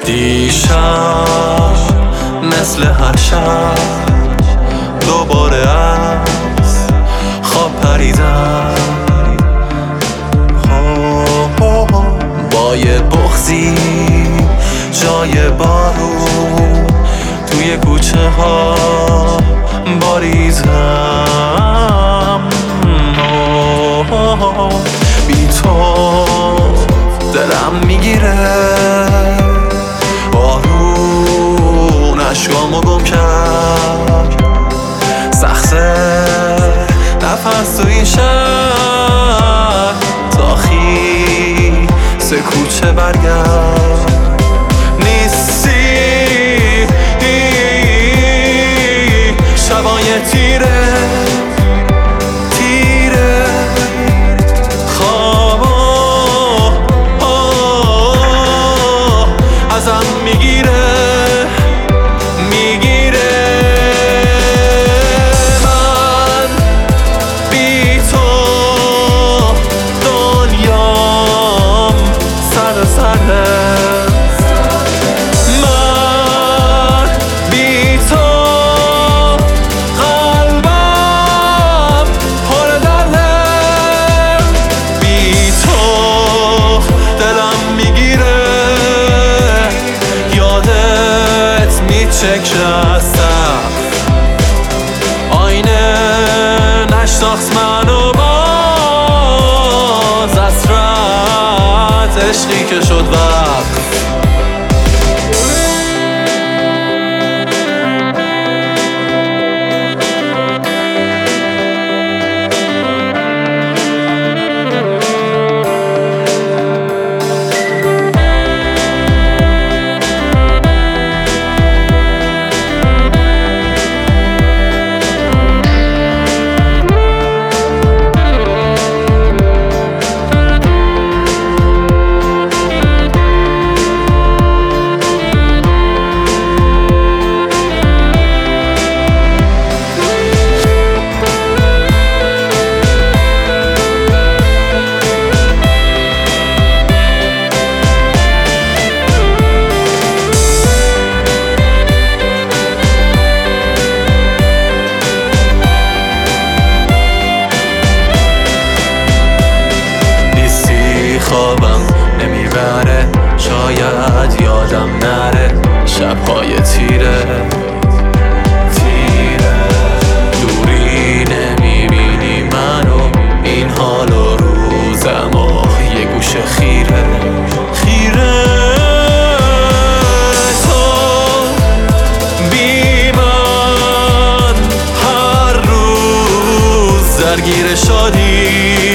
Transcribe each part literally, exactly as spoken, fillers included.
دیشب مثل هر شب دوباره از خواب پریدم با یه بغضی جای بارون توی کوچه ها باریزم. بی تو دلم میگیره، بارون اشکامو گم کرد، سخته نفس تو این شهر تا خیس کوچه برگرد. نیستی شبای تیره تیره خوابا ازم میگیره میگیره. من بی تو دنیام سر سره، من بی تو قلبم پر دله، بی تو دلم میگیره، یادت میچکه از سقف آینه نشناخت منو باز، حسرت عشقی که شد وقت. خوابم نمیبره، شاید یادم نره شبهای تیره تیره. دوری نمیبینی منو، این حال و روزم و یه گوشه خیره خیره. تو بی من هر روز درگیر شادی،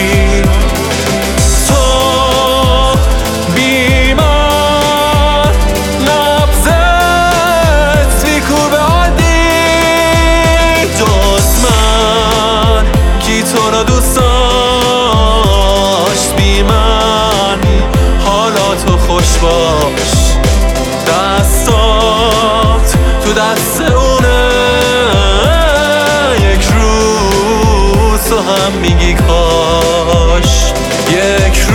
تو را دوست داشت بی من، حالا تو خوش باش، دستات تو دست اونه، یک روز تو هم میگی کاش، یک